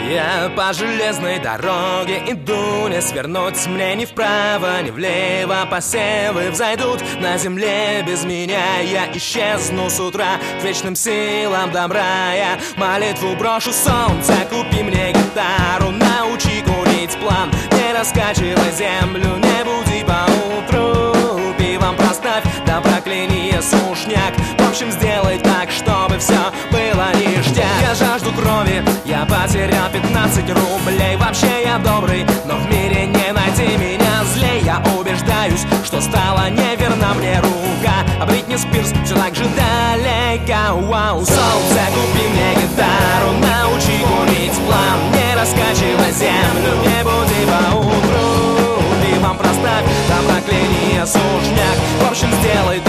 Я по железной дороге иду, не свернуть мне ни вправо, ни влево. Посевы взойдут на земле без меня. Я исчезну с утра к вечным силам добра. Я молитву брошу: солнце, купи мне гитару, научи курить план, не раскачивай землю, не буди поутру. Пивом проставь, да прокляни сушняк. В общем, сделай так, чтобы все было ништяк. Я жажду крови, я потерял 15 рублей. Вообще я добрый, но в мире не найти меня злей. Я убеждаюсь, что стала неверна мне рука, а Бритни Спирс все так же далека. Вау, солнце, купи мне гитару, научи курить план, не раскачивай землю, не буди поутру. Пивом проставь, да прокляни сушняк. В общем, сделай